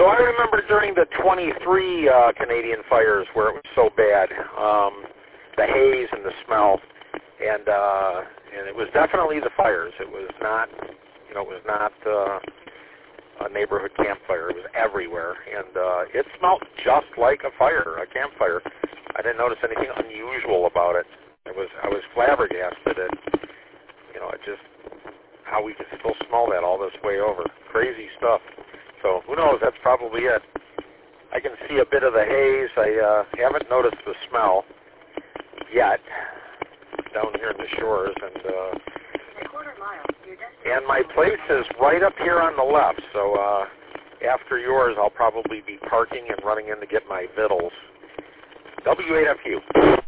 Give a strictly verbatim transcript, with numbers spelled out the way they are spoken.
So I remember during the twenty-three uh, Canadian fires where it was so bad, um, the haze and the smell, and uh, and it was definitely the fires. It was not, you know, it was not uh, a neighborhood campfire. It was everywhere, and uh, it smelled just like a fire, a campfire. I didn't notice anything unusual about it. It was I was flabbergasted at, you know, it just how we could still smell that all this way over. Crazy stuff. So who knows? That's probably it. I can see a bit of the haze. I uh, haven't noticed the smell yet down here in the shores, and uh, and my place is right up here on the left. So uh, after yours, I'll probably be parking and running in to get my vittles. W eight F U.